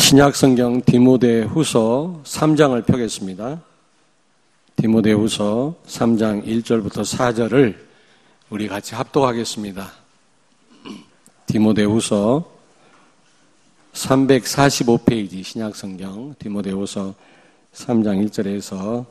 신약성경 디모데후서 3장을 펴겠습니다. 디모데후서 3장 1절부터 4절을 우리 같이 합독하겠습니다. 디모데후서 345페이지 신약성경 디모데후서 3장 1절에서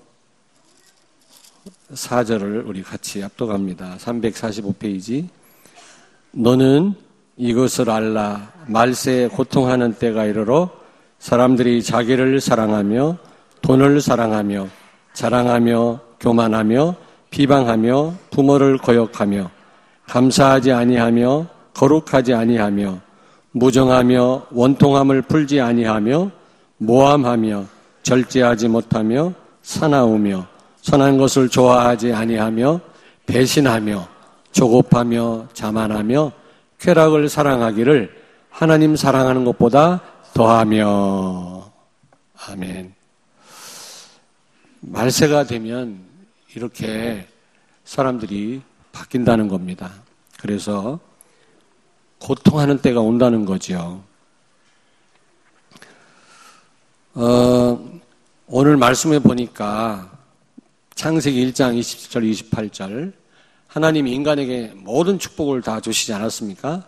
4절을 우리 같이 합독합니다. 345페이지. 너는 이것을 알라. 말세에 고통하는 때가 이르러 사람들이 자기를 사랑하며 돈을 사랑하며 자랑하며 교만하며 비방하며 부모를 거역하며 감사하지 아니하며 거룩하지 아니하며 무정하며 원통함을 풀지 아니하며 모함하며 절제하지 못하며 사나우며 선한 것을 좋아하지 아니하며 배신하며 조급하며 자만하며 쾌락을 사랑하기를 하나님 사랑하는 것보다 더하며. 아멘. 말세가 되면 이렇게 사람들이 바뀐다는 겁니다. 그래서 고통하는 때가 온다는 거죠. 오늘 말씀에 보니까 창세기 1장 27절 28절 하나님이 인간에게 모든 축복을 다 주시지 않았습니까?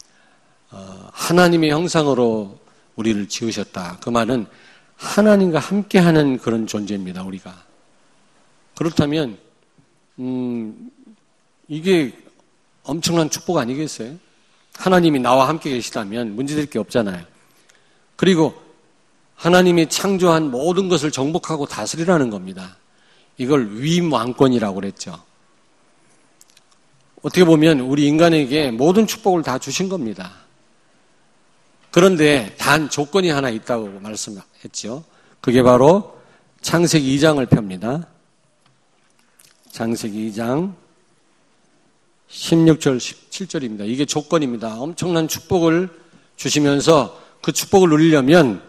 하나님의 형상으로 우리를 지으셨다. 그 말은 하나님과 함께하는 그런 존재입니다. 우리가. 그렇다면 이게 엄청난 축복 아니겠어요? 하나님이 나와 함께 계시다면 문제될 게 없잖아요. 그리고 하나님이 창조한 모든 것을 정복하고 다스리라는 겁니다. 이걸 위임왕권이라고 그랬죠. 어떻게 보면 우리 인간에게 모든 축복을 다 주신 겁니다. 그런데 단 조건이 하나 있다고 말씀했죠. 그게 바로 창세기 2장을 펴니다. 창세기 2장 16절 17절입니다. 이게 조건입니다. 엄청난 축복을 주시면서 그 축복을 누리려면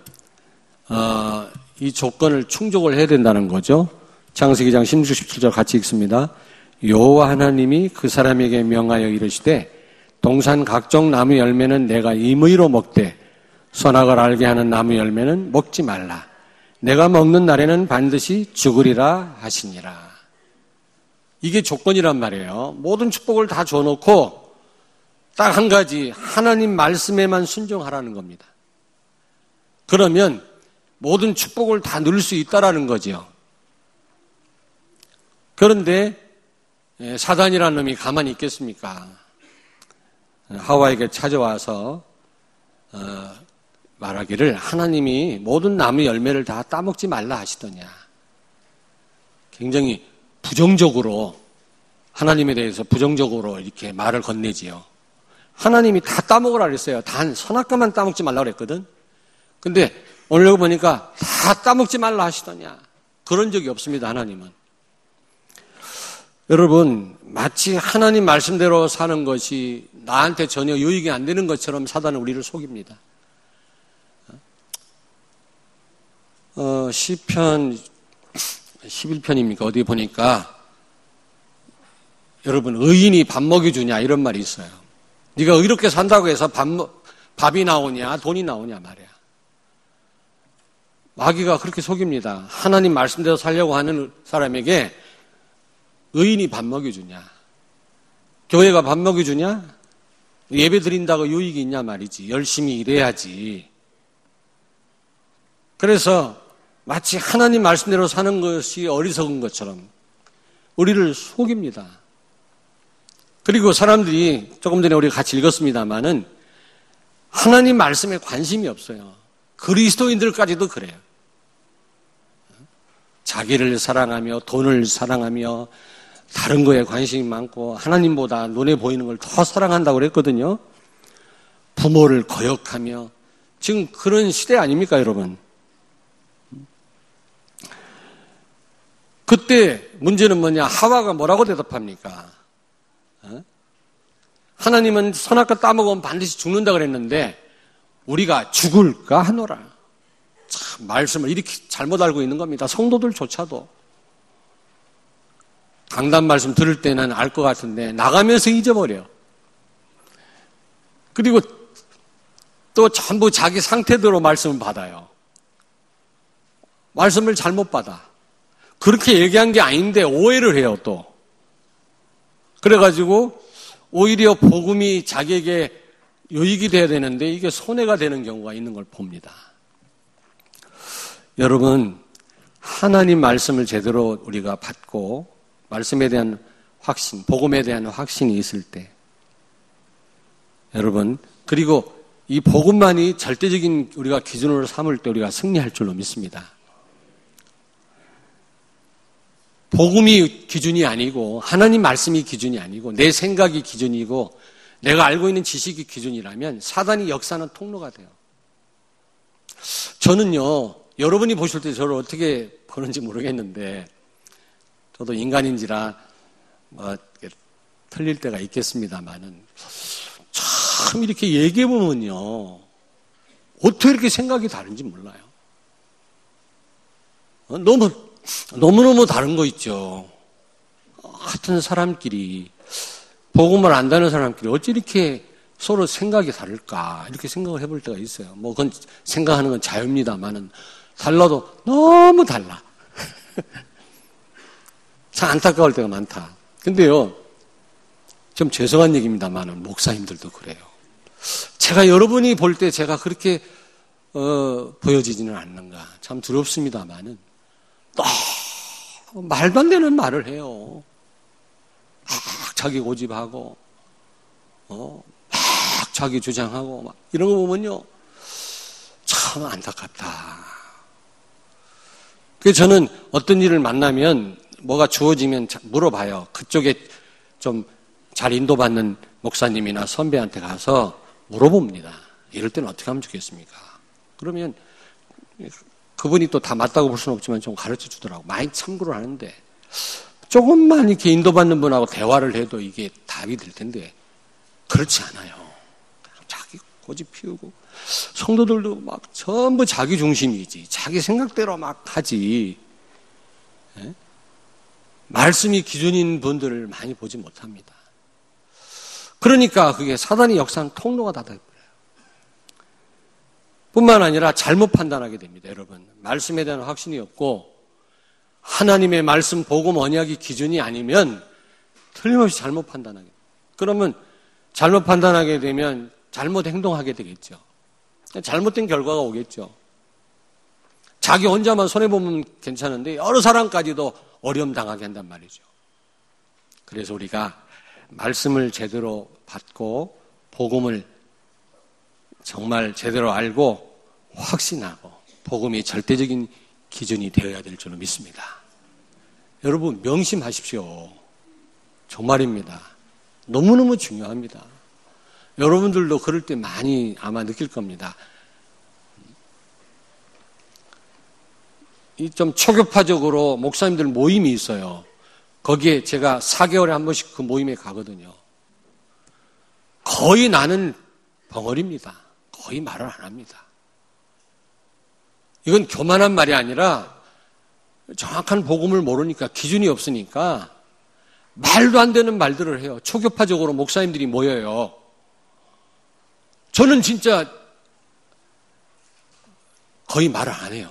이 조건을 충족을 해야 된다는 거죠. 창세기 2장 16, 17절 같이 읽습니다. 여호와 하나님이 그 사람에게 명하여 이르시되 동산 각종 나무 열매는 내가 임의로 먹되 선악을 알게 하는 나무 열매는 먹지 말라. 내가 먹는 날에는 반드시 죽으리라 하시니라. 이게 조건이란 말이에요. 모든 축복을 다 줘놓고 딱 한 가지 하나님 말씀에만 순종하라는 겁니다. 그러면 모든 축복을 다 누릴 수 있다라는 거죠. 그런데 사단이라는 놈이 가만히 있겠습니까? 하와에게 찾아와서 말하기를 하나님이 모든 나무 열매를 다 따먹지 말라 하시더냐. 굉장히 부정적으로 하나님에 대해서 부정적으로 이렇게 말을 건네지요. 하나님이 다 따먹으라 그랬어요. 단 선악과만 따먹지 말라 그랬거든. 근데 오늘 보니까 다 따먹지 말라 하시더냐. 그런 적이 없습니다. 하나님은. 여러분, 마치 하나님 말씀대로 사는 것이 나한테 전혀 유익이 안 되는 것처럼 사단은 우리를 속입니다. 시편 11편입니까? 어디 보니까 여러분, 의인이 밥 먹여주냐 이런 말이 있어요. 네가 의롭게 산다고 해서 밥이 나오냐 돈이 나오냐 말이야. 마귀가 그렇게 속입니다. 하나님 말씀대로 살려고 하는 사람에게 의인이 밥 먹여주냐? 교회가 밥 먹여주냐? 예배 드린다고 유익이 있냐 말이지. 열심히 일해야지. 그래서 마치 하나님 말씀대로 사는 것이 어리석은 것처럼 우리를 속입니다. 그리고 사람들이 조금 전에 우리가 같이 읽었습니다마는 하나님 말씀에 관심이 없어요. 그리스도인들까지도 그래요. 자기를 사랑하며 돈을 사랑하며 다른 거에 관심이 많고 하나님보다 눈에 보이는 걸 더 사랑한다고 그랬거든요. 부모를 거역하며 지금 그런 시대 아닙니까 여러분? 그때 문제는 뭐냐? 하와가 뭐라고 대답합니까? 하나님은 선악과 따먹으면 반드시 죽는다 그랬는데 우리가 죽을까 하노라. 참 말씀을 이렇게 잘못 알고 있는 겁니다. 성도들조차도. 강단 말씀 들을 때는 알 것 같은데 나가면서 잊어버려. 그리고 또 전부 자기 상태대로 말씀을 받아요. 말씀을 잘못 받아. 그렇게 얘기한 게 아닌데 오해를 해요, 또. 그래가지고 오히려 복음이 자기에게 유익이 돼야 되는데 이게 손해가 되는 경우가 있는 걸 봅니다. 여러분, 하나님 말씀을 제대로 우리가 받고 말씀에 대한 확신, 복음에 대한 확신이 있을 때 여러분, 그리고 이 복음만이 절대적인 우리가 기준으로 삼을 때 우리가 승리할 줄로 믿습니다. 복음이 기준이 아니고 하나님 말씀이 기준이 아니고 내 생각이 기준이고 내가 알고 있는 지식이 기준이라면 사단이 역사하는 통로가 돼요. 저는요, 여러분이 보실 때 저를 어떻게 보는지 모르겠는데 저도 인간인지라 틀릴 때가 있겠습니다만은 참 이렇게 얘기해보면요, 어떻게 이렇게 생각이 다른지 몰라요. 너무너무 다른 거 있죠. 같은 사람끼리, 복음을 안다는 사람끼리 어찌 이렇게 서로 생각이 다를까, 이렇게 생각을 해볼 때가 있어요. 뭐, 그건 생각하는 건 자유입니다만은, 달라도 너무 달라. 참 안타까울 때가 많다. 근데요, 좀 죄송한 얘기입니다만은, 목사님들도 그래요. 제가 여러분이 볼 때 제가 그렇게, 보여지지는 않는가. 참 두렵습니다만은, 말도 안 되는 말을 해요. 막 자기 고집하고, 막 자기 주장하고, 막 이런 거 보면요, 참 안타깝다. 그래서 저는 어떤 일을 만나면, 뭐가 주어지면 물어봐요. 그쪽에 좀 잘 인도받는 목사님이나 선배한테 가서 물어봅니다. 이럴 때는 어떻게 하면 좋겠습니까? 그러면 그분이 또 다 맞다고 볼 수는 없지만 좀 가르쳐 주더라고. 많이 참고를 하는데 조금만 이렇게 인도받는 분하고 대화를 해도 이게 답이 될 텐데 그렇지 않아요. 자기 고집 피우고 성도들도 막 전부 자기 중심이지. 자기 생각대로 막 하지. 네? 말씀이 기준인 분들을 많이 보지 못합니다. 그러니까 그게 사단이 역사하는 통로가 닫아버려요. 뿐만 아니라 잘못 판단하게 됩니다, 여러분. 말씀에 대한 확신이 없고 하나님의 말씀, 복음, 언약이 기준이 아니면 틀림없이 잘못 판단하게 돼요. 그러면 잘못 판단하게 되면 잘못 행동하게 되겠죠. 잘못된 결과가 오겠죠. 자기 혼자만 손해보면 괜찮은데 여러 사람까지도 어려움 당하게 한단 말이죠. 그래서 우리가 말씀을 제대로 받고 복음을 정말 제대로 알고 확신하고 복음이 절대적인 기준이 되어야 될 줄로 믿습니다. 여러분 명심하십시오. 정말입니다. 너무너무 중요합니다. 여러분들도 그럴 때 많이 아마 느낄 겁니다. 이 좀 초교파적으로 목사님들 모임이 있어요. 거기에 제가 4개월에 한 번씩 그 모임에 가거든요. 거의 나는 벙어리입니다. 거의 말을 안 합니다. 이건 교만한 말이 아니라 정확한 복음을 모르니까 기준이 없으니까 말도 안 되는 말들을 해요. 초교파적으로 목사님들이 모여요. 저는 진짜 거의 말을 안 해요.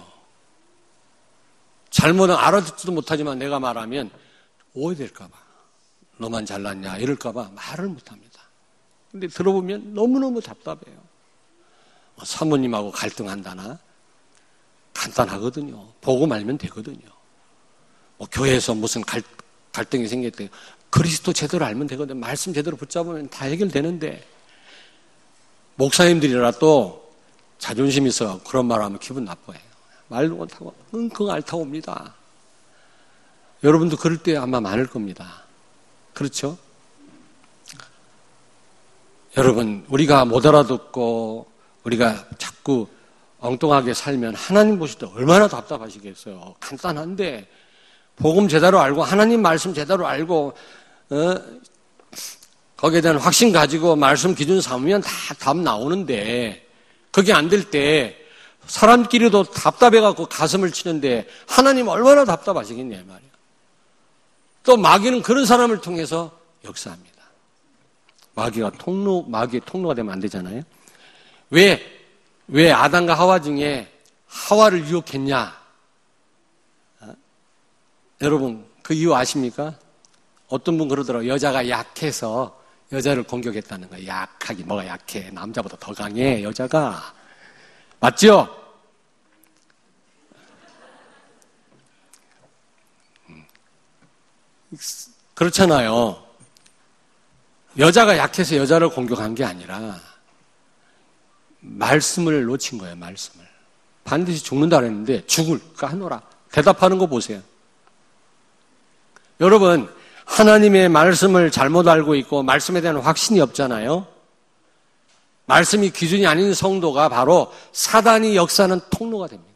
잘못은 알아듣지도 못하지만 내가 말하면 오해될까 봐. 너만 잘났냐 이럴까 봐 말을 못합니다. 근데 들어보면 너무너무 답답해요. 사모님하고 갈등한다나 간단하거든요. 보고 말면 되거든요. 교회에서 무슨 갈등이 생겼대요. 그리스도 제대로 알면 되거든요. 말씀 제대로 붙잡으면 다 해결되는데 목사님들이라 또 자존심이 있어 그런 말하면 기분 나빠해요. 말도 못하고 끙끙 앓다옵니다. 여러분도 그럴 때 아마 많을 겁니다. 그렇죠? 여러분, 우리가 못 알아듣고 우리가 자꾸 엉뚱하게 살면 하나님 보실 때 얼마나 답답하시겠어요. 간단한데 복음 제대로 알고 하나님 말씀 제대로 알고 거기에 대한 확신 가지고 말씀 기준 삼으면 다 답 나오는데 그게 안 될 때 사람끼리도 답답해갖고 가슴을 치는데 하나님 얼마나 답답하시겠냐 말이에요. 또 마귀는 그런 사람을 통해서 역사합니다. 마귀의 통로가 되면 안 되잖아요. 왜 왜 아담과 하와 중에 하와를 유혹했냐? 여러분, 그 이유 아십니까? 어떤 분 그러더라고요. 여자가 약해서 여자를 공격했다는 거예요. 약하기, 뭐가 약해? 남자보다 더 강해, 여자가. 맞죠? 그렇잖아요. 여자가 약해서 여자를 공격한 게 아니라 말씀을 놓친 거예요. 말씀을. 반드시 죽는다 그랬는데 죽을까 하노라. 대답하는 거 보세요. 여러분, 하나님의 말씀을 잘못 알고 있고 말씀에 대한 확신이 없잖아요. 말씀이 기준이 아닌 성도가 바로 사단이 역사하는 통로가 됩니다.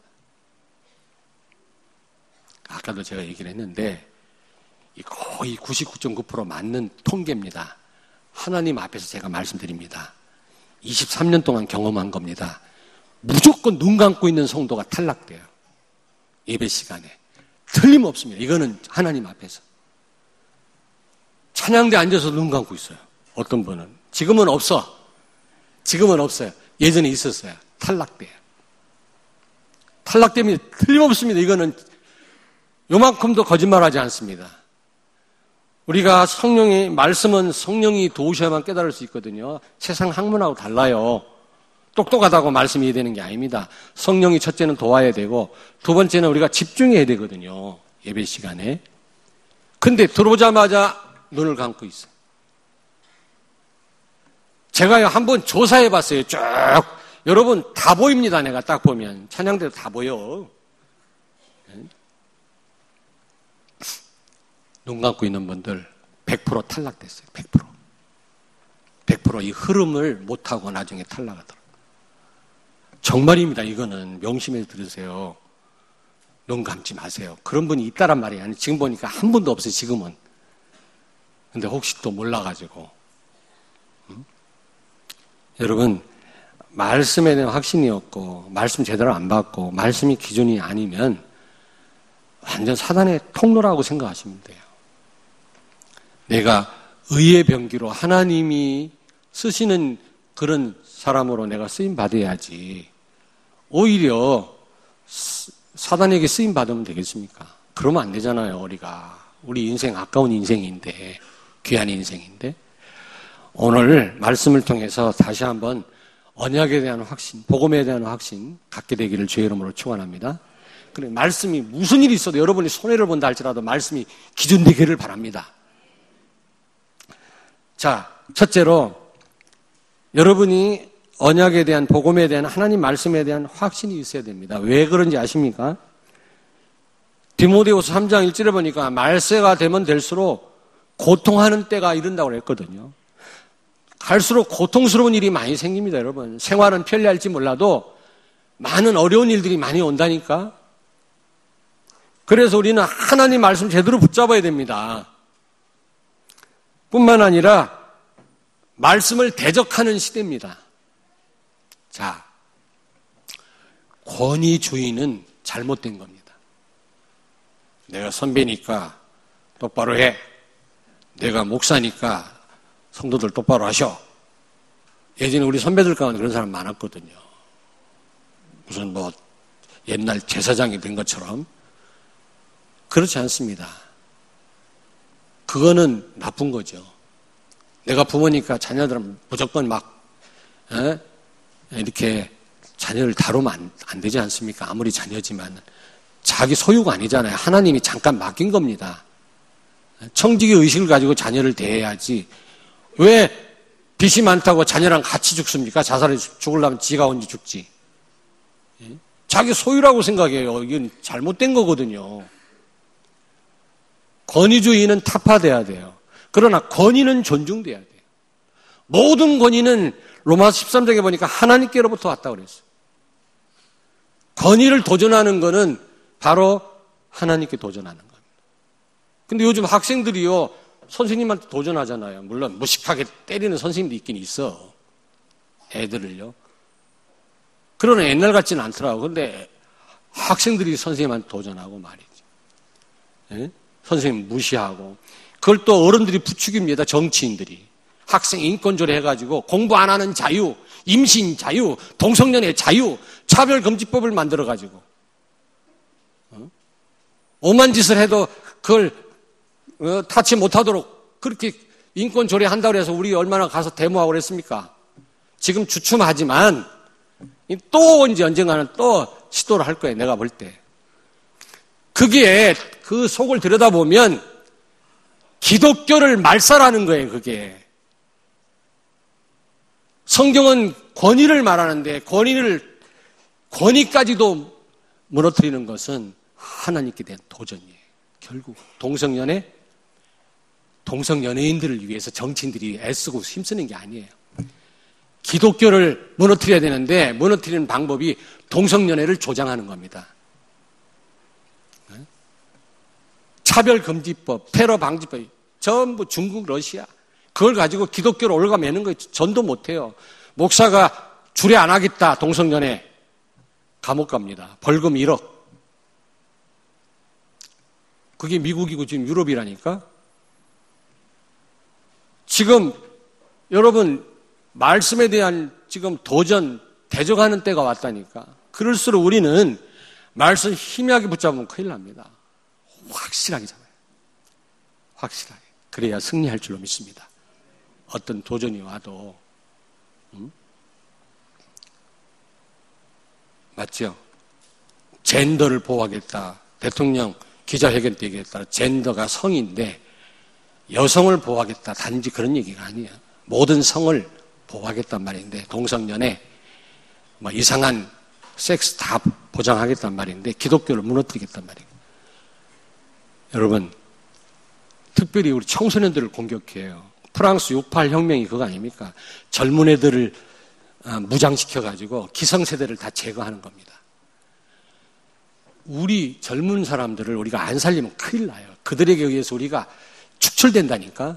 아까도 제가 얘기를 했는데 거의 99.9% 맞는 통계입니다. 하나님 앞에서 제가 말씀드립니다. 23년 동안 경험한 겁니다. 무조건 눈 감고 있는 성도가 탈락돼요. 예배 시간에. 틀림없습니다. 이거는 하나님 앞에서. 찬양대 앉아서 눈 감고 있어요. 어떤 분은. 지금은 없어. 지금은 없어요. 예전에 있었어요. 탈락돼요. 탈락됩니다. 틀림없습니다. 이거는 요만큼도 거짓말하지 않습니다. 우리가 말씀은 성령이 도우셔야만 깨달을 수 있거든요. 세상 학문하고 달라요. 똑똑하다고 말씀이 이해되는 게 아닙니다. 성령이 첫째는 도와야 되고 두 번째는 우리가 집중해야 되거든요. 예배 시간에. 근데 들어오자마자 눈을 감고 있어요. 제가 한번 조사해 봤어요. 쭉. 여러분 다 보입니다. 내가 딱 보면. 찬양대도 다 보여. 눈 감고 있는 분들 100% 탈락됐어요. 100%. 100% 이 흐름을 못하고 나중에 탈락하더라고요. 정말입니다. 이거는 명심해서 들으세요. 눈 감지 마세요. 그런 분이 있다란 말이 아니에요. 지금 보니까 한 분도 없어요. 지금은. 근데 혹시 또 몰라가지고. 여러분, 말씀에 대한 확신이 없고 말씀 제대로 안 받고 말씀이 기준이 아니면 완전 사단의 통로라고 생각하시면 돼요. 내가 의의 병기로 하나님이 쓰시는 그런 사람으로 내가 쓰임 받아야지. 오히려 사단에게 쓰임 받으면 되겠습니까? 그러면 안 되잖아요. 우리 인생 아까운 인생인데, 귀한 인생인데. 오늘 말씀을 통해서 다시 한번 언약에 대한 확신, 복음에 대한 확신 갖게 되기를 주의 이름으로 축원합니다. 그래, 말씀이 무슨 일이 있어도 여러분이 손해를 본다 할지라도 말씀이 기준되기를 바랍니다. 자, 첫째로 여러분이 언약에 대한 복음에 대한 하나님 말씀에 대한 확신이 있어야 됩니다. 왜 그런지 아십니까? 디모데후서 3장 1절에 보니까 말세가 되면 될수록 고통하는 때가 이른다고 그랬거든요. 갈수록 고통스러운 일이 많이 생깁니다, 여러분. 생활은 편리할지 몰라도 많은 어려운 일들이 많이 온다니까. 그래서 우리는 하나님 말씀 제대로 붙잡아야 됩니다. 뿐만 아니라 말씀을 대적하는 시대입니다. 자, 권위주의는 잘못된 겁니다. 내가 선배니까 똑바로 해. 내가 목사니까 성도들 똑바로 하셔. 예전에 우리 선배들 가운데 그런 사람 많았거든요. 무슨 옛날 제사장이 된 것처럼. 그렇지 않습니다. 그거는 나쁜 거죠. 내가 부모니까 자녀들은 무조건 이렇게 자녀를 다루면 안 되지 않습니까? 아무리 자녀지만. 자기 소유가 아니잖아요. 하나님이 잠깐 맡긴 겁니다. 청지기 의식을 가지고 자녀를 대해야지. 왜 빚이 많다고 자녀랑 같이 죽습니까? 자살해 죽으려면 지가 언제 죽지. 자기 소유라고 생각해요. 이건 잘못된 거거든요. 권위주의는 타파돼야 돼요. 그러나 권위는 존중돼야 돼요. 모든 권위는 로마서 13장에 보니까 하나님께로부터 왔다고 그랬어요. 권위를 도전하는 거는 바로 하나님께 도전하는 겁니다. 근데 요즘 학생들이요, 선생님한테 도전하잖아요. 물론 무식하게 때리는 선생님도 있긴 있어. 애들을요. 그러나 옛날 같지는 않더라고. 근데 학생들이 선생님한테 도전하고 말이죠. 예? 선생님 무시하고. 그걸 또 어른들이 부추깁니다. 정치인들이. 학생 인권조례 해가지고 공부 안 하는 자유, 임신 자유, 동성연애 자유, 차별금지법을 만들어가지고 오만 짓을 해도 그걸 타치 못하도록 그렇게 인권조례 한다고 해서 우리 얼마나 가서 데모하고 그랬습니까? 지금 주춤하지만 또 이제 언젠가는 또 시도를 할 거예요. 내가 볼 때. 그게 그 속을 들여다보면 기독교를 말살하는 거예요. 그게. 성경은 권위를 말하는데 권위까지도 무너뜨리는 것은 하나님께 대한 도전이에요. 결국 동성연예인들을 위해서 정치인들이 애쓰고 힘쓰는 게 아니에요. 기독교를 무너뜨려야 되는데 무너뜨리는 방법이 동성연애를 조장하는 겁니다. 차별금지법, 테러방지법, 전부 중국, 러시아 그걸 가지고 기독교를 올가매는 거예요. 전도 못해요. 목사가 주례 안 하겠다 동성연애 감옥 갑니다. 벌금 1억. 그게 미국이고 지금 유럽이라니까. 지금 여러분 말씀에 대한 지금 도전, 대적하는 때가 왔다니까. 그럴수록 우리는 말씀 희미하게 붙잡으면 큰일 납니다. 확실하게 잡아요. 확실하게. 그래야 승리할 줄로 믿습니다. 어떤 도전이 와도. 맞죠? 젠더를 보호하겠다. 대통령 기자회견 때 얘기했다. 젠더가 성인데 여성을 보호하겠다. 단지 그런 얘기가 아니에요. 모든 성을 보호하겠단 말인데 동성연애, 이상한 섹스 다 보장하겠단 말인데 기독교를 무너뜨리겠단 말이에요. 여러분, 특별히 우리 청소년들을 공격해요. 프랑스 68 혁명이 그거 아닙니까? 젊은 애들을 무장시켜가지고 기성세대를 다 제거하는 겁니다. 우리 젊은 사람들을 우리가 안 살리면 큰일 나요. 그들에게 의해서 우리가 축출된다니까.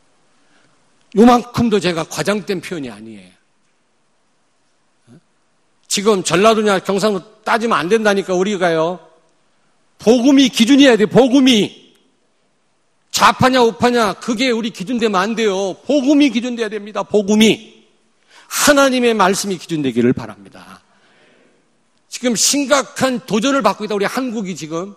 요만큼도 제가 과장된 표현이 아니에요. 지금 전라도냐 경상도 따지면 안 된다니까 우리가요. 복음이 기준이어야 돼. 복음이. 좌파냐 우파냐 그게 우리 기준되면 안 돼요. 복음이 기준돼야 됩니다. 복음이. 하나님의 말씀이 기준되기를 바랍니다. 지금 심각한 도전을 받고 있다. 우리 한국이 지금.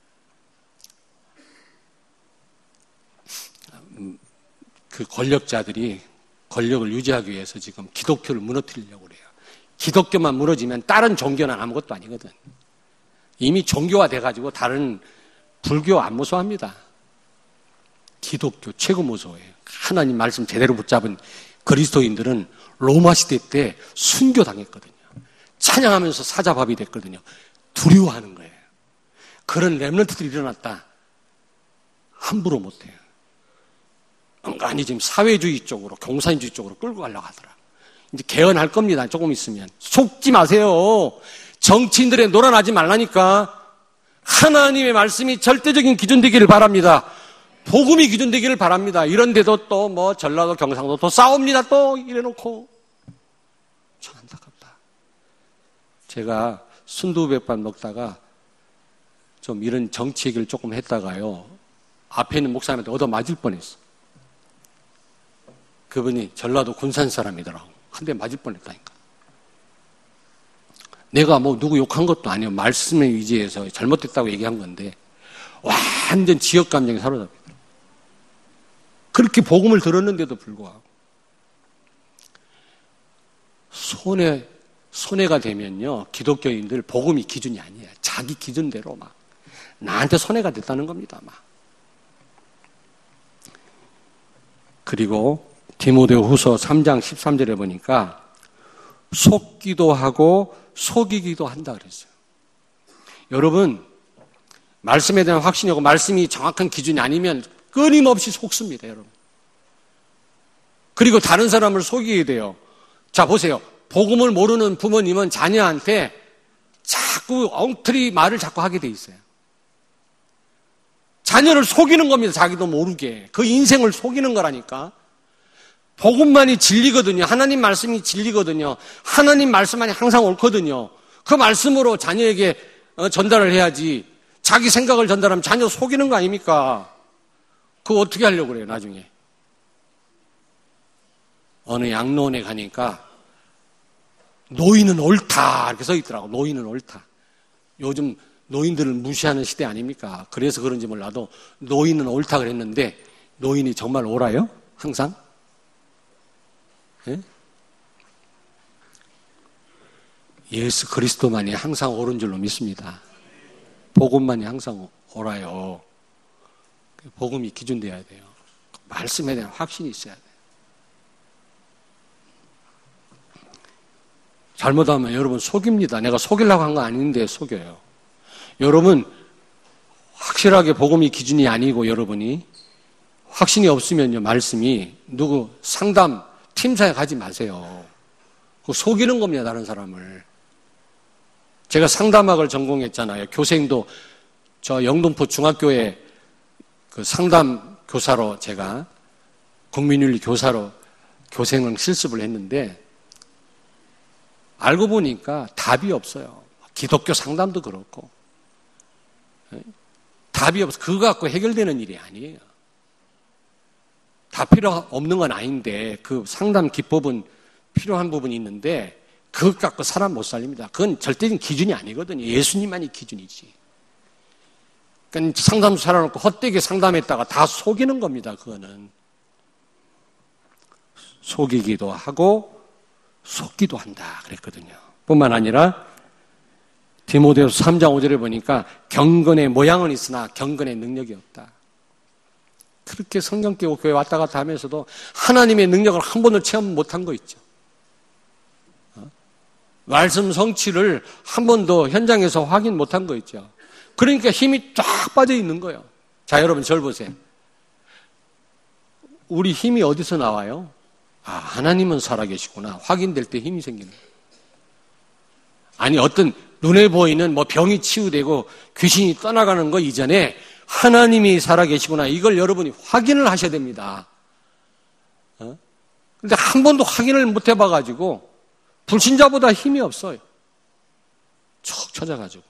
그 권력자들이 권력을 유지하기 위해서 지금 기독교를 무너뜨리려고 그래요. 기독교만 무너지면 다른 종교는 아무것도 아니거든. 이미 종교화 돼가지고 다른 불교 안 무서워합니다. 기독교 최고 무서워해요. 하나님 말씀 제대로 붙잡은 그리스도인들은 로마 시대 때 순교당했거든요. 찬양하면서 사자밥이 됐거든요. 두려워하는 거예요. 그런 렘넌트들이 일어났다. 함부로 못해요. 은간히 지금 사회주의 쪽으로, 공산주의 쪽으로 끌고 가려고 하더라. 이제 개헌할 겁니다. 조금 있으면. 속지 마세요. 정치인들에 놀아나지 말라니까. 하나님의 말씀이 절대적인 기준 되기를 바랍니다. 복음이 기준 되기를 바랍니다. 이런데도 또 전라도, 경상도 또 싸웁니다. 또 이래놓고. 참 안타깝다. 제가 순두부백반 먹다가 좀 이런 정치 얘기를 조금 했다가요. 앞에 있는 목사님한테 얻어 맞을 뻔했어. 그분이 전라도 군산 사람이더라고. 한 대 맞을 뻔했다니까. 내가 누구 욕한 것도 아니에요. 말씀에 의지해서 잘못됐다고 얘기한 건데 완전 지역 감정이 사로잡히더라고요. 그렇게 복음을 들었는데도 불구하고 손해가 되면요. 기독교인들 복음이 기준이 아니에요. 자기 기준대로 나한테 손해가 됐다는 겁니다. 그리고 디모데후서 3장 13절에 보니까 속기도 하고 속이기도 한다 그랬어요. 여러분, 말씀에 대한 확신이 오고 말씀이 정확한 기준이 아니면 끊임없이 속습니다, 여러분. 그리고 다른 사람을 속이게 돼요. 자, 보세요. 복음을 모르는 부모님은 자녀한테 자꾸 엉터리 말을 자꾸 하게 돼 있어요. 자녀를 속이는 겁니다. 자기도 모르게. 그 인생을 속이는 거라니까. 복음만이 진리거든요. 하나님 말씀이 진리거든요. 하나님 말씀만이 항상 옳거든요. 그 말씀으로 자녀에게 전달을 해야지. 자기 생각을 전달하면 자녀 속이는 거 아닙니까? 그거 어떻게 하려고 그래요, 나중에? 어느 양로원에 가니까 노인은 옳다 이렇게 써 있더라고. 노인은 옳다. 요즘 노인들을 무시하는 시대 아닙니까? 그래서 그런지 몰라도 노인은 옳다 그랬는데 노인이 정말 옳아요? 항상? 예? 예수 그리스도만이 항상 옳은 줄로 믿습니다. 복음만이 항상 옳아요. 복음이 기준되어야 돼요. 말씀에 대한 확신이 있어야 돼요. 잘못하면 여러분 속입니다. 내가 속이려고 한 거 아닌데 속여요. 여러분 확실하게 복음이 기준이 아니고 여러분이 확신이 없으면요 말씀이 누구 상담 팀사에 가지 마세요. 속이는 겁니다. 다른 사람을. 제가 상담학을 전공했잖아요. 교생도 저 영등포 중학교에 그 상담 교사로 제가 국민윤리 교사로 교생을 실습을 했는데 알고 보니까 답이 없어요. 기독교 상담도 그렇고 답이 없어. 그거 갖고 해결되는 일이 아니에요. 다 필요 없는 건 아닌데 그 상담 기법은 필요한 부분이 있는데 그것 갖고 사람 못 살립니다. 그건 절대적인 기준이 아니거든요. 예수님만이 기준이지. 그러니까 상담소 차려놓고 헛되게 상담했다가 다 속이는 겁니다. 그거는. 속이기도 하고 속기도 한다 그랬거든요. 뿐만 아니라 디모데후서 3장 5절에 보니까 경건의 모양은 있으나 경건의 능력이 없다. 그렇게 성경 깨고 교회 왔다 갔다 하면서도 하나님의 능력을 한 번도 체험 못한 거 있죠. 말씀 성취를 한 번도 현장에서 확인 못한 거 있죠. 그러니까 힘이 쫙 빠져 있는 거예요. 자, 여러분 저를 보세요. 우리 힘이 어디서 나와요? 아, 하나님은 살아계시구나. 확인될 때 힘이 생기는 거예요. 아니 어떤 눈에 보이는 뭐 병이 치유되고 귀신이 떠나가는 거 이전에 하나님이 살아계시구나. 이걸 여러분이 확인을 하셔야 됩니다. 근데 한 번도 확인을 못 해봐가지고 불신자보다 힘이 없어요. 척 찾아가지고.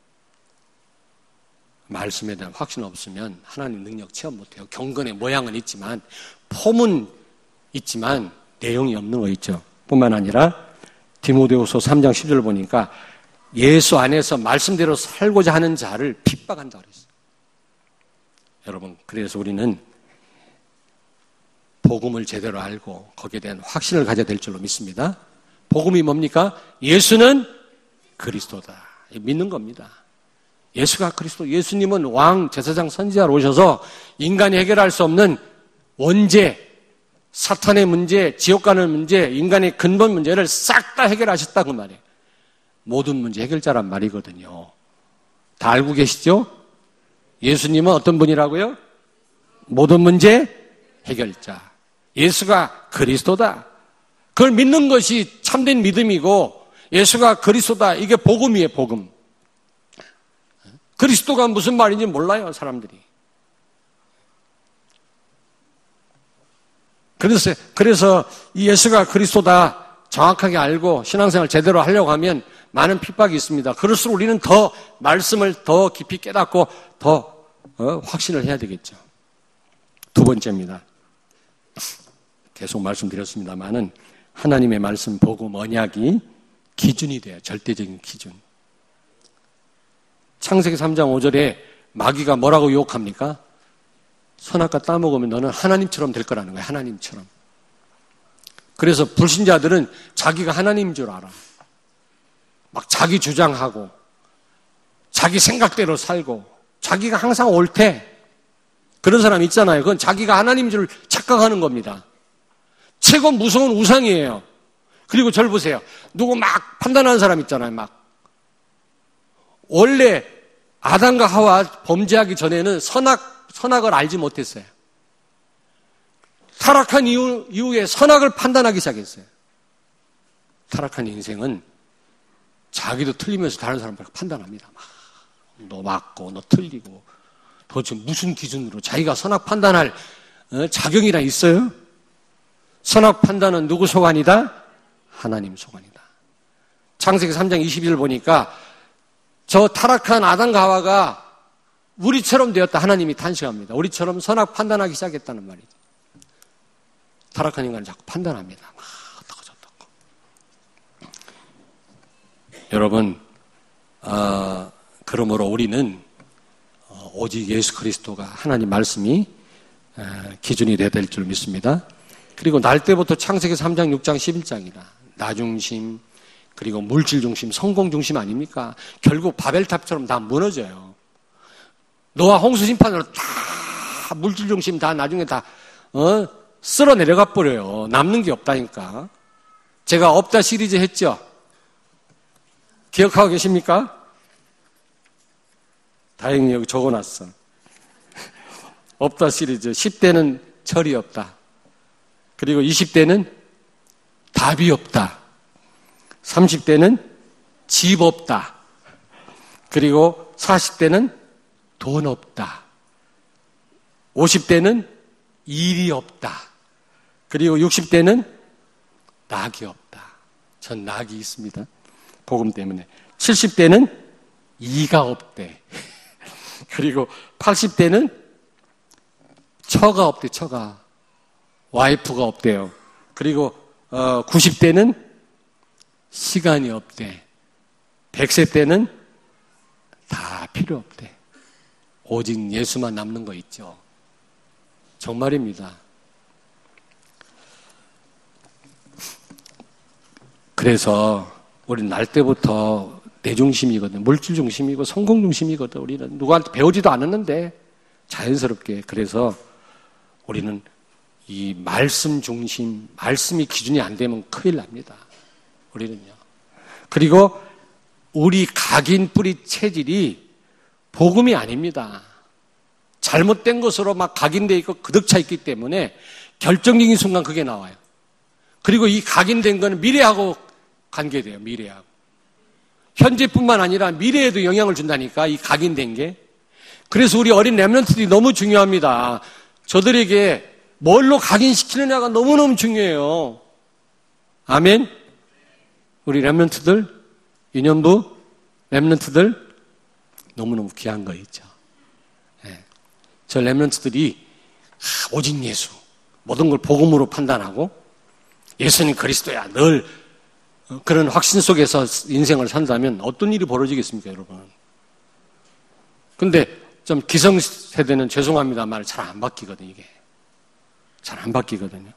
말씀에 대한 확신 없으면 하나님 능력 체험 못해요. 경건의 모양은 있지만 폼은 있지만 내용이 없는 거 있죠. 뿐만 아니라 디모데후서 3장 10절을 보니까 예수 안에서 말씀대로 살고자 하는 자를 핍박한다 그랬어요. 여러분, 그래서 우리는 복음을 제대로 알고 거기에 대한 확신을 가져야 될 줄로 믿습니다. 복음이 뭡니까? 예수는 그리스도다. 믿는 겁니다. 예수가 그리스도, 예수님은 왕, 제사장, 선지자로 오셔서 인간이 해결할 수 없는 원죄, 사탄의 문제, 지옥 가는 문제, 인간의 근본 문제를 싹 다 해결하셨다 그 말이에요. 모든 문제 해결자란 말이거든요. 다 알고 계시죠? 예수님은 어떤 분이라고요? 모든 문제 해결자. 예수가 그리스도다. 그걸 믿는 것이 참된 믿음이고 예수가 그리스도다. 이게 복음이에요, 복음. 그리스도가 무슨 말인지 몰라요, 사람들이. 그래서 이 예수가 그리스도다 정확하게 알고 신앙생활 제대로 하려고 하면 많은 핍박이 있습니다. 그럴수록 우리는 더 말씀을 더 깊이 깨닫고 더 확신을 해야 되겠죠. 두 번째입니다. 계속 말씀드렸습니다만은 하나님의 말씀, 복음, 언약이 기준이 돼요. 절대적인 기준. 창세기 3장 5절에 마귀가 뭐라고 유혹합니까? 선악과 따먹으면 너는 하나님처럼 될 거라는 거예요. 하나님처럼. 그래서 불신자들은 자기가 하나님인 줄 알아. 막 자기 주장하고 자기 생각대로 살고 자기가 항상 옳대. 그런 사람 있잖아요. 그건 자기가 하나님인 줄 착각하는 겁니다. 최고 무서운 우상이에요. 그리고 저를 보세요. 누구 막 판단하는 사람 있잖아요. 막. 원래 아담과 하와 범죄하기 전에는 선악을 알지 못했어요. 타락한 이후에 선악을 판단하기 시작했어요. 타락한 인생은 자기도 틀리면서 다른 사람들 판단합니다. 너 맞고 너 틀리고 도대체 무슨 기준으로 자기가 선악 판단할 자격이나 있어요? 선악 판단은 누구 소관이다? 하나님 소관이다. 창세기 3장 22절 보니까 저 타락한 아담과 하와가 우리처럼 되었다. 하나님이 탄식합니다. 우리처럼 선악 판단하기 시작했다는 말이죠. 타락한 인간을 자꾸 판단합니다. 어떡하고 저떡고. 여러분, 그러므로 우리는 오직 예수 그리스도가 하나님 말씀이 기준이 되어야 될 줄 믿습니다. 그리고 날 때부터 창세기 3장, 6장, 11장이다. 나 중심, 그리고 물질 중심, 성공 중심 아닙니까? 결국 바벨탑처럼 다 무너져요. 노아 홍수 심판으로 다 물질 중심 다 나중에 다 쓸어 내려가 버려요. 남는 게 없다니까. 제가 없다 시리즈 했죠? 기억하고 계십니까? 다행히 여기 적어놨어. 없다 시리즈. 10대는 철이 없다. 그리고 20대는 답이 없다. 30대는 집 없다. 그리고 40대는 돈 없다. 50대는 일이 없다. 그리고 60대는 낙이 없다. 전 낙이 있습니다. 복음 때문에. 70대는 이가 없대. 그리고 80대는 처가 없대, 처가. 와이프가 없대요. 그리고 90대는 시간이 없대. 100세 때는 다 필요 없대. 오직 예수만 남는 거 있죠. 정말입니다. 그래서 우리는 날 때부터 내 중심이거든. 물질 중심이고 성공 중심이거든. 우리는 누구한테 배우지도 않았는데 자연스럽게. 그래서 우리는 이 말씀 중심, 말씀이 기준이 안 되면 큰일 납니다. 우리는요. 그리고 우리 각인 뿌리 체질이 복음이 아닙니다. 잘못된 것으로 막 각인되어 있고 그득차 있기 때문에 결정적인 순간 그게 나와요. 그리고 이 각인된 거는 미래하고 관계돼요. 미래하고. 현재뿐만 아니라 미래에도 영향을 준다니까, 이 각인된 게. 그래서 우리 어린 렘넌트들이 너무 중요합니다. 저들에게 뭘로 각인시키느냐가 너무너무 중요해요. 아멘? 우리 렘넌트들, 유년부 렘넌트들 너무너무 귀한 거 있죠. 네. 저 렘넌트들이 오직 예수, 모든 걸 복음으로 판단하고 예수는 그리스도야, 늘 그런 확신 속에서 인생을 산다면 어떤 일이 벌어지겠습니까, 여러분? 근데 좀 기성세대는 죄송합니다 말 잘 안 바뀌거든요, 이게. 잘 안 바뀌거든요.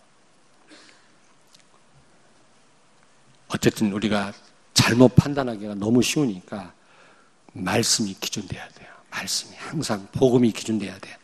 어쨌든 우리가 잘못 판단하기가 너무 쉬우니까 말씀이 기준돼야 돼요. 말씀이 항상 복음이 기준돼야 돼요.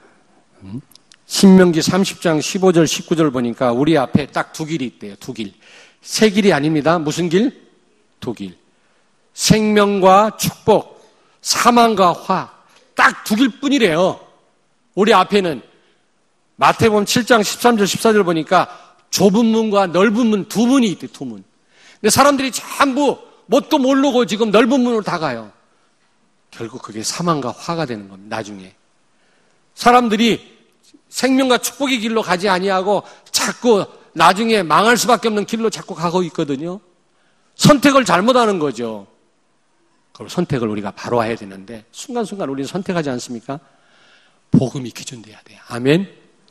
신명기 30장 15절 19절 보니까 우리 앞에 딱 두 길이 있대요. 두 길. 세 길이 아닙니다. 무슨 길? 두 길. 생명과 축복, 사망과 화. 딱 두 길뿐이래요. 우리 앞에는 마태복음 7장 13절 14절 보니까 좁은 문과 넓은 문 두 문이 있대. 두 문. 근데 사람들이 전부 뭣도 모르고 지금 넓은 문으로 다 가요. 결국 그게 사망과 화가 되는 겁니다. 나중에. 사람들이 생명과 축복의 길로 가지 아니하고 자꾸 나중에 망할 수밖에 없는 길로 자꾸 가고 있거든요. 선택을 잘못하는 거죠. 그걸 선택을 우리가 바로 해야 되는데 순간순간 우리는 선택하지 않습니까? 복음이 기준돼야 돼요. 아멘.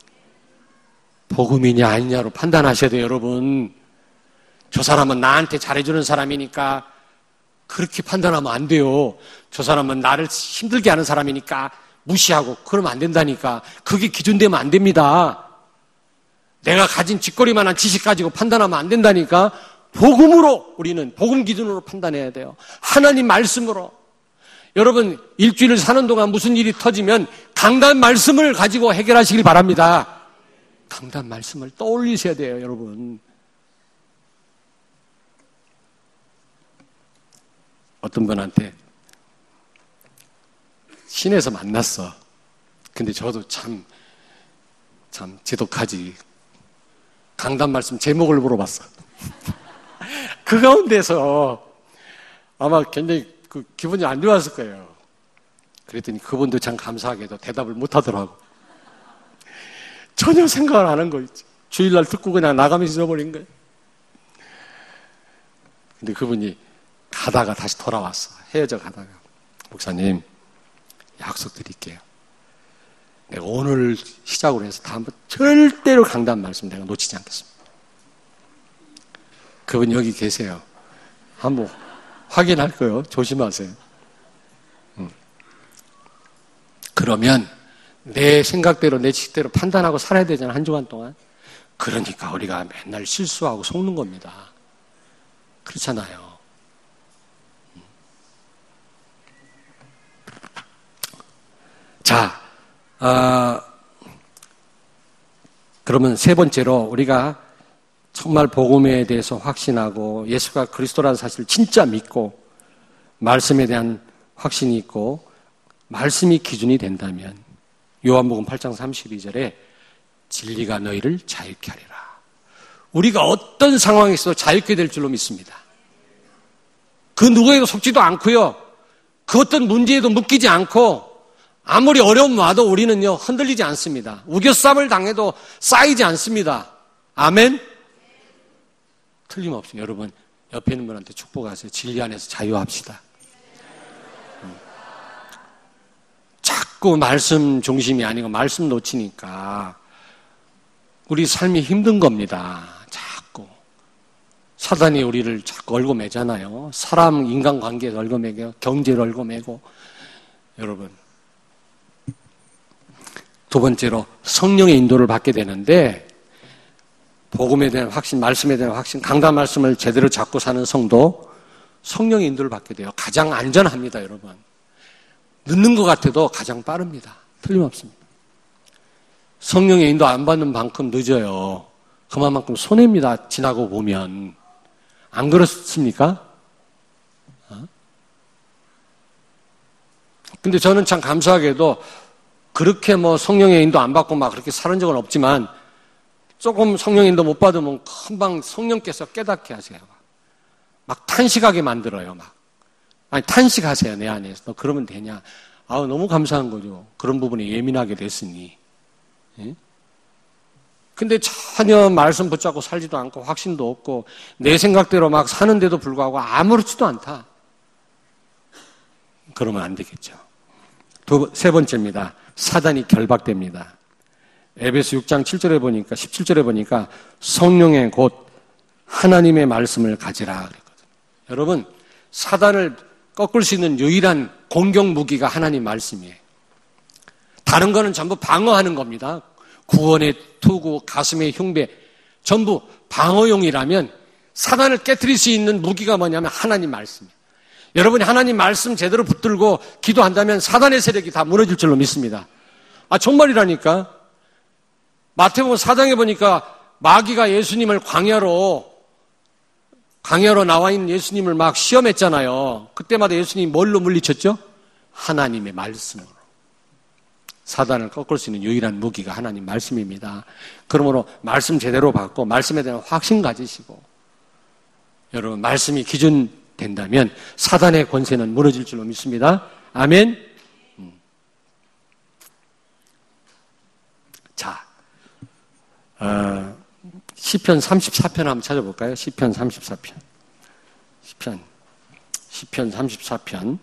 복음이냐 아니냐로 판단하셔야 돼요, 여러분. 저 사람은 나한테 잘해주는 사람이니까 그렇게 판단하면 안 돼요. 저 사람은 나를 힘들게 하는 사람이니까 무시하고 그러면 안 된다니까. 그게 기준되면 안 됩니다. 내가 가진 쥐꼬리만한 지식 가지고 판단하면 안 된다니까. 복음으로 우리는 복음 기준으로 판단해야 돼요. 하나님 말씀으로. 여러분 일주일을 사는 동안 무슨 일이 터지면 강단 말씀을 가지고 해결하시길 바랍니다. 강단 말씀을 떠올리셔야 돼요, 여러분. 어떤 분한테 시내에서 만났어. 근데 저도 참 지독하지. 강단 말씀 제목을 물어봤어. 그 가운데서 아마 굉장히 기분이 안 좋았을 거예요. 그랬더니 그분도 참 감사하게도 대답을 못 하더라고. 전혀 생각을 안 한 거 있지. 주일날 듣고 그냥 나가면서 잊어버린 거예요. 근데 그분이 가다가 다시 돌아왔어. 헤어져 가다가. 목사님, 약속 드릴게요. 내가 오늘 시작으로 해서 다음부터 절대로 강단 말씀 내가 놓치지 않겠습니다. 그분 여기 계세요. 한번 확인할 거예요. 조심하세요. 그러면 내 생각대로 내 지식대로 판단하고 살아야 되잖아, 한 주간 동안. 그러니까 우리가 맨날 실수하고 속는 겁니다. 그렇잖아요. 자, 그러면 세 번째로 우리가 정말 복음에 대해서 확신하고 예수가 그리스도라는 사실을 진짜 믿고 말씀에 대한 확신이 있고 말씀이 기준이 된다면 요한복음 8장 32절에 진리가 너희를 자유케 하리라. 우리가 어떤 상황에서도 자유케 될 줄로 믿습니다. 그 누구에도 속지도 않고요. 그 어떤 문제에도 묶이지 않고 아무리 어려움 와도 우리는요 흔들리지 않습니다. 우겨쌈을 당해도 쌓이지 않습니다. 아멘? 틀림없이 여러분 옆에 있는 분한테 축복하세요. 진리 안에서 자유합시다. 자꾸 말씀 중심이 아니고 말씀 놓치니까 우리 삶이 힘든 겁니다. 자꾸 사단이 우리를 자꾸 얽어매잖아요. 사람 인간관계에 얽어매고 경제를 얽어매고. 여러분 두 번째로 성령의 인도를 받게 되는데 복음에 대한 확신, 말씀에 대한 확신, 강단 말씀을 제대로 잡고 사는 성도 성령의 인도를 받게 돼요. 가장 안전합니다, 여러분. 늦는 것 같아도 가장 빠릅니다. 틀림없습니다. 성령의 인도 안 받는 만큼 늦어요. 그만큼 손해입니다. 지나고 보면. 안 그렇습니까? 근데 저는 참 감사하게도 그렇게 성령의 인도 안 받고 막 그렇게 사는 적은 없지만 조금 성령의 인도 못 받으면 금방 성령께서 깨닫게 하세요. 막 탄식하게 만들어요. 아니 탄식하세요. 내 안에서. 너 그러면 되냐. 아우 너무 감사한 거죠. 그런 부분에 예민하게 됐으니. 예? 근데 전혀 말씀 붙잡고 살지도 않고 확신도 없고 내 생각대로 막 사는데도 불구하고 아무렇지도 않다. 그러면 안 되겠죠. 세 번째입니다. 사단이 결박됩니다. 에베소 6장 7절에 보니까 17절에 보니까 성령의 곧 하나님의 말씀을 가지라 그랬거든요. 여러분 사단을 꺾을 수 있는 유일한 공격 무기가 하나님 말씀이에요. 다른 거는 전부 방어하는 겁니다. 구원의 투구, 가슴의 흉배 전부 방어용이라면 사단을 깨트릴 수 있는 무기가 뭐냐면 하나님 말씀이에요. 여러분이 하나님 말씀 제대로 붙들고 기도한다면 사단의 세력이 다 무너질 줄로 믿습니다. 정말이라니까. 마태복음 4장에 보니까 마귀가 예수님을 광야로 나와 있는 예수님을 막 시험했잖아요. 그때마다 예수님이 뭘로 물리쳤죠? 하나님의 말씀으로. 사단을 꺾을 수 있는 유일한 무기가 하나님 말씀입니다. 그러므로 말씀 제대로 받고 말씀에 대한 확신 가지시고 여러분 말씀이 기준 된다면 사단의 권세는 무너질 줄로 믿습니다. 아멘. 자, 시편 34편 한번 찾아볼까요? 시편 34편. 시편 34편.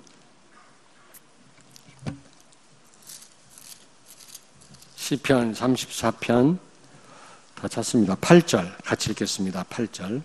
시편 34편 다 찾습니다. 8절 같이 읽겠습니다. 8절.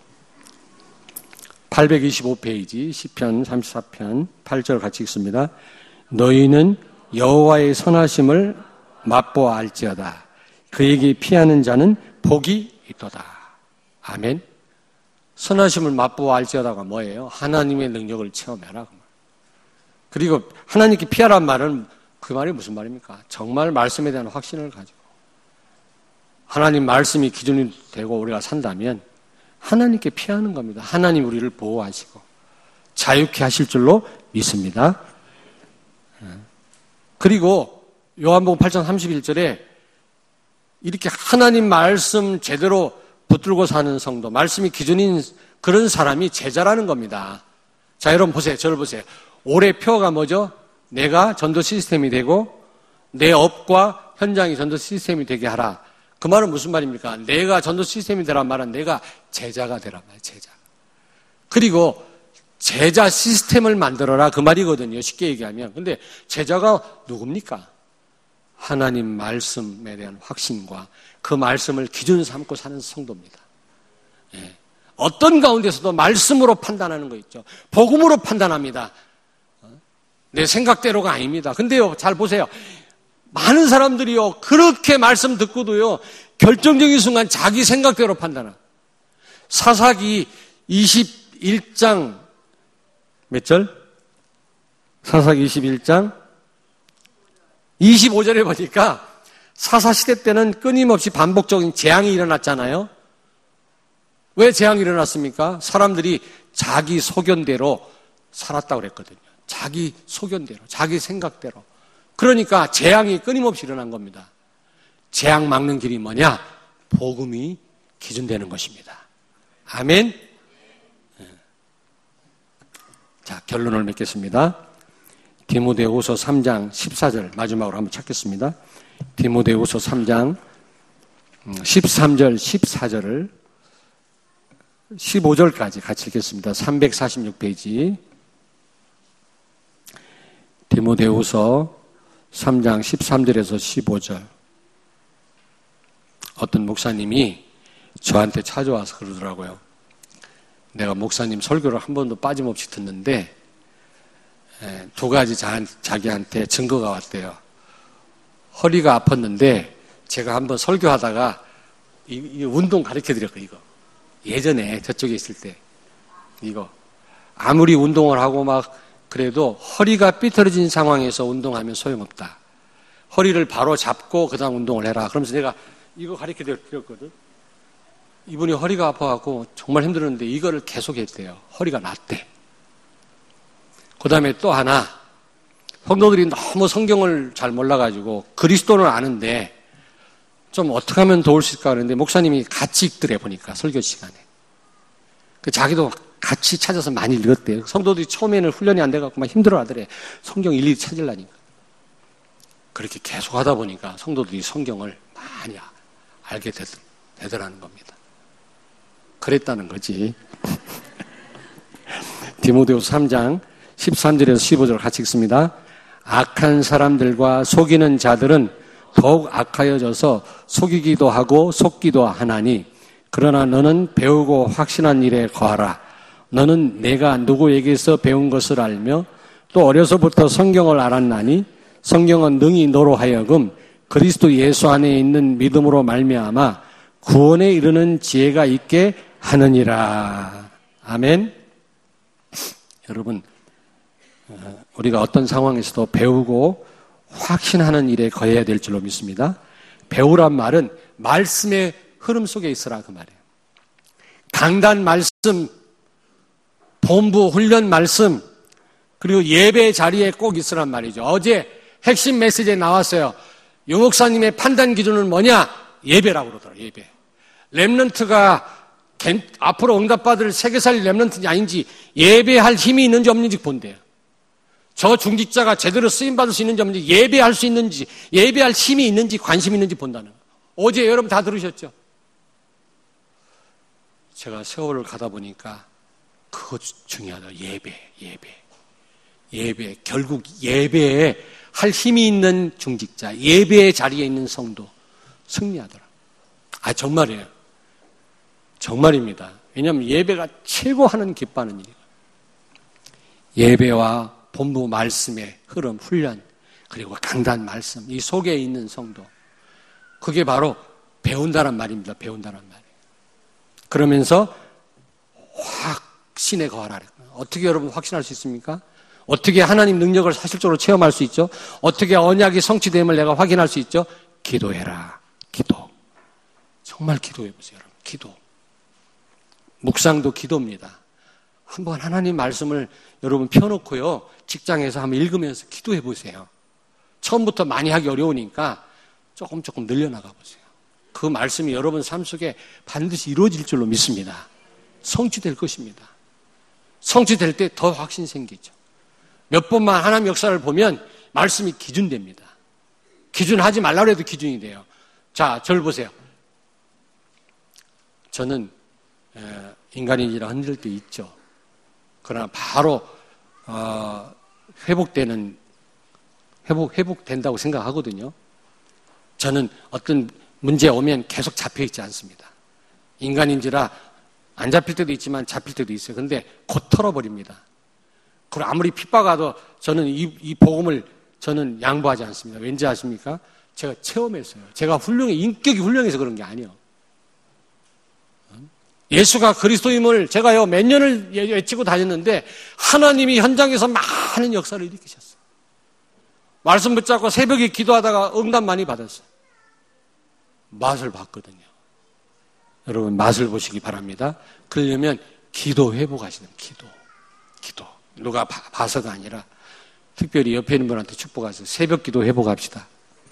825페이지 시편 34편 8절 같이 읽습니다. 너희는 여호와의 선하심을 맛보아 알지어다. 그에게 피하는 자는 복이 있도다. 아멘. 선하심을 맛보아 알지어다가 뭐예요? 하나님의 능력을 체험해라. 그리고 하나님께 피하란 말은 그 말이 무슨 말입니까? 정말 말씀에 대한 확신을 가지고 하나님 말씀이 기준이 되고 우리가 산다면 하나님께 피하는 겁니다. 하나님 우리를 보호하시고 자유케 하실 줄로 믿습니다. 그리고 요한복음 8장 31절에 이렇게 하나님 말씀 제대로 붙들고 사는 성도, 말씀이 기준인 그런 사람이 제자라는 겁니다. 자, 여러분 보세요. 저를 보세요. 올해 표가 뭐죠? 내가 전도 시스템이 되고 내 업과 현장이 전도 시스템이 되게 하라. 그 말은 무슨 말입니까? 내가 전도 시스템이 되란 말은 내가 제자가 되란 말이에요. 제자. 그리고 제자 시스템을 만들어라 그 말이거든요. 쉽게 얘기하면. 근데 제자가 누굽니까? 하나님 말씀에 대한 확신과 그 말씀을 기준 삼고 사는 성도입니다. 예. 어떤 가운데서도 말씀으로 판단하는 거 있죠. 복음으로 판단합니다. 내 생각대로가 아닙니다. 근데요, 잘 보세요. 많은 사람들이요, 그렇게 말씀 듣고도요, 결정적인 순간 자기 생각대로 판단합니다. 사사기 21장 몇 절? 사사기 21장 25절에 보니까 사사시대 때는 끊임없이 반복적인 재앙이 일어났잖아요. 왜 재앙이 일어났습니까? 사람들이 자기 소견대로 살았다고 그랬거든요. 자기 소견대로, 자기 생각대로. 그러니까 재앙이 끊임없이 일어난 겁니다. 재앙 막는 길이 뭐냐? 복음이 기준되는 것입니다. 아멘. 자, 결론을 맺겠습니다. 디모데후서 3장 14절 마지막으로 한번 찾겠습니다. 디모데후서 3장 13절 14절을 15절까지 같이 읽겠습니다. 346페이지 디모데후서 3장 13절에서 15절. 어떤 목사님이 저한테 찾아와서 그러더라고요. 내가 목사님 설교를 한 번도 빠짐없이 듣는데 두 가지 자기한테 증거가 왔대요. 허리가 아팠는데 제가 한번 설교하다가 이 운동 가르쳐드렸고 이거 예전에 저쪽에 있을 때 이거 아무리 운동을 하고 막 그래도 허리가 삐뚤어진 상황에서 운동하면 소용없다. 허리를 바로 잡고 그 다음 운동을 해라. 그러면서 내가 이거 가르쳐드렸거든. 이분이 허리가 아파갖고 정말 힘들었는데 이거를 계속 했대요. 허리가 낫대. 그 다음에 또 하나, 성도들이 너무 성경을 잘 몰라가지고 그리스도는 아는데 좀 어떻게 하면 도울 수 있을까 하는데 목사님이 같이 읽더래 보니까 설교 시간에. 자기도 같이 찾아서 많이 읽었대요. 성도들이 처음에는 훈련이 안 돼갖고 막 힘들어하더래. 성경 일일이 찾으려니까. 그렇게 계속 하다 보니까 성도들이 성경을 많이 알게 되더라는 겁니다. 그랬다는 거지. 디모데후서 3장 13절에서 15절 같이 읽습니다. 악한 사람들과 속이는 자들은 더욱 악하여져서 속이기도 하고 속기도 하나니 그러나 너는 배우고 확신한 일에 거하라. 너는 내가 누구에게서 배운 것을 알며 또 어려서부터 성경을 알았나니 성경은 능히 너로 하여금 그리스도 예수 안에 있는 믿음으로 말미암아 구원에 이르는 지혜가 있게 하느니라. 아멘. 여러분, 우리가 어떤 상황에서도 배우고 확신하는 일에 거해야 될 줄로 믿습니다. 배우란 말은 말씀의 흐름 속에 있으라 그 말이에요. 강단 말씀, 본부 훈련 말씀, 그리고 예배 자리에 꼭 있으란 말이죠. 어제 핵심 메시지에 나왔어요. 유 목사님의 판단 기준은 뭐냐? 예배라고 그러더라고요. 예배. 렘넌트가 앞으로 응답받을 세계살 렘넌트인지 아닌지 예배할 힘이 있는지 없는지 본대요. 저 중직자가 제대로 쓰임받을 수 있는지 없는지 예배할 수 있는지 예배할 힘이 있는지 관심이 있는지 본다는 거예요. 어제 여러분 다 들으셨죠? 제가 세월을 가다 보니까 그거 중요하다. 예배. 결국 예배에 할 힘이 있는 중직자, 예배의 자리에 있는 성도 승리하더라. 정말이에요. 정말입니다. 왜냐하면 예배가 최고 하는 기뻐하는 일이에요. 예배와 본부 말씀의 흐름, 훈련, 그리고 강단 말씀, 이 속에 있는 성도. 그게 바로 배운다란 말입니다. 배운다란 말이에요. 그러면서 확신에 거하라. 어떻게 여러분 확신할 수 있습니까? 어떻게 하나님 능력을 사실적으로 체험할 수 있죠? 어떻게 언약이 성취됨을 내가 확인할 수 있죠? 기도해라. 기도. 정말 기도해보세요. 여러분. 기도. 묵상도 기도입니다. 한번 하나님 말씀을 여러분 펴놓고요. 직장에서 한번 읽으면서 기도해보세요. 처음부터 많이 하기 어려우니까 조금 늘려나가 보세요. 그 말씀이 여러분 삶 속에 반드시 이루어질 줄로 믿습니다. 성취될 것입니다. 성취될 때 더 확신 생기죠. 몇 번만 하나님 역사를 보면 말씀이 기준됩니다. 기준하지 말라고 해도 기준이 돼요. 자, 저를 보세요. 저는 인간인지라 흔들 때 있죠. 그러나 바로 회복된다고 생각하거든요. 저는 어떤 문제 오면 계속 잡혀있지 않습니다. 인간인지라 안 잡힐 때도 있지만 잡힐 때도 있어요. 근데 곧 털어버립니다. 그리고 아무리 핍박하도 저는 이 복음을 저는 양보하지 않습니다. 왠지 아십니까? 제가 체험했어요. 제가 인격이 훌륭해서 그런 게 아니에요. 예수가 그리스도임을 제가요 몇 년을 외치고 다녔는데 하나님이 현장에서 많은 역사를 일으키셨어요. 말씀 붙잡고 새벽에 기도하다가 응답 많이 받았어요. 맛을 봤거든요. 여러분 맛을 보시기 바랍니다. 그러려면 기도 회복하시는 기도. 누가 봐서가 아니라 특별히 옆에 있는 분한테 축복하세요. 새벽 기도 회복합시다.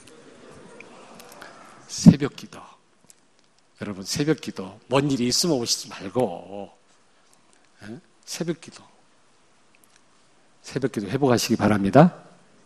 새벽 기도. 여러분 새벽 기도. 뭔 일이 있으면 오시지 말고 새벽 기도. 새벽 기도 회복하시기 바랍니다.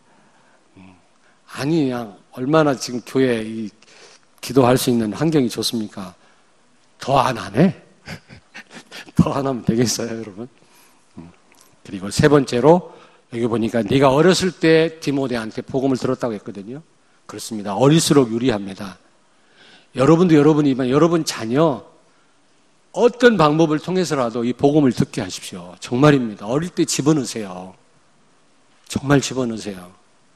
아니 그냥 얼마나 지금 교회에 이 기도할 수 있는 환경이 좋습니까? 더 안 하네? 더 안 하면 되겠어요, 여러분? 그리고 세 번째로 여기 보니까 네가 어렸을 때 디모데한테 복음을 들었다고 했거든요. 그렇습니다. 어릴수록 유리합니다. 여러분도 여러분이지만 여러분 자녀 어떤 방법을 통해서라도 이 복음을 듣게 하십시오. 정말입니다. 어릴 때 집어넣으세요. 정말 집어넣으세요.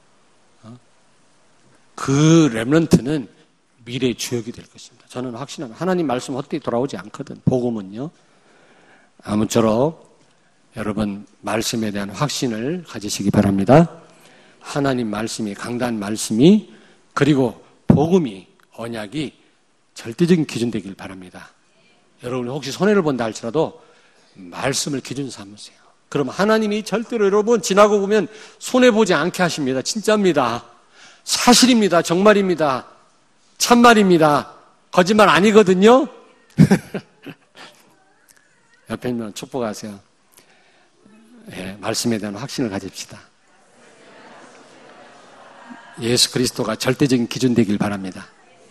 그 렘넌트는 미래의 주역이 될 것입니다. 저는 확신합니다. 하나님 말씀 헛되이 돌아오지 않거든. 복음은요. 아무쪼록 여러분 말씀에 대한 확신을 가지시기 바랍니다. 하나님 말씀이 강단 말씀이 그리고 복음이 언약이 절대적인 기준 되길 바랍니다. 여러분 혹시 손해를 본다 할지라도 말씀을 기준 삼으세요. 그럼 하나님이 절대로 여러분 지나고 보면 손해보지 않게 하십니다. 진짜입니다. 사실입니다. 정말입니다. 참말입니다. 거짓말 아니거든요. 옆에 있는 축복하세요. 네, 말씀에 대한 확신을 가집시다. 예수 그리스도가 절대적인 기준 되길 바랍니다.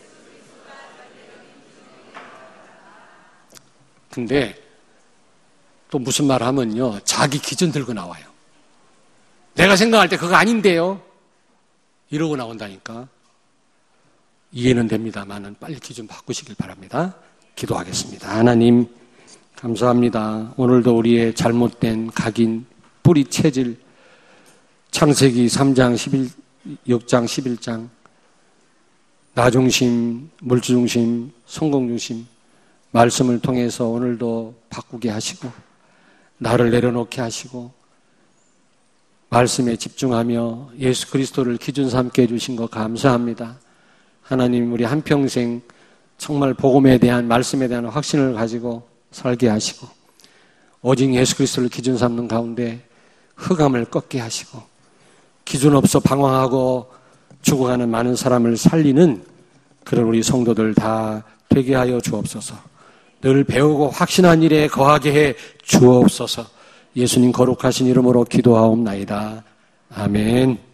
근데 또 무슨 말 하면요. 자기 기준 들고 나와요. 내가 생각할 때 그거 아닌데요. 이러고 나온다니까. 이해는 됩니다만은 빨리 기준 바꾸시길 바랍니다. 기도하겠습니다. 하나님 감사합니다. 오늘도 우리의 잘못된 각인, 뿌리 체질, 창세기 3장 6장 11장 나중심, 물주중심, 성공중심 말씀을 통해서 오늘도 바꾸게 하시고 나를 내려놓게 하시고 말씀에 집중하며 예수 그리스도를 기준 삼게 해주신 것 감사합니다. 하나님 우리 한평생 정말 복음에 대한 말씀에 대한 확신을 가지고 살게 하시고 오직 예수 그리스도를 기준 삼는 가운데 흑암을 꺾게 하시고 기준 없어 방황하고 죽어가는 많은 사람을 살리는 그런 우리 성도들 다 되게 하여 주옵소서. 늘 배우고 확신한 일에 거하게 해 주옵소서. 예수님 거룩하신 이름으로 기도하옵나이다. 아멘.